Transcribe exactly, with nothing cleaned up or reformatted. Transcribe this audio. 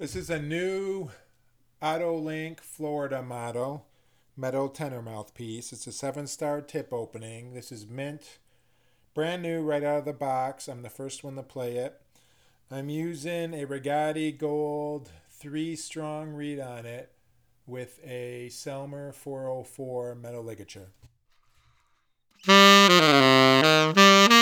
This is a new AutoLink Florida model metal tenor mouthpiece. It's a seven star tip opening. This is mint, brand new right out of the box. I'm the first one to play it. I'm using a Rigatti Gold three strong reed on it with a Selmer four oh four metal ligature.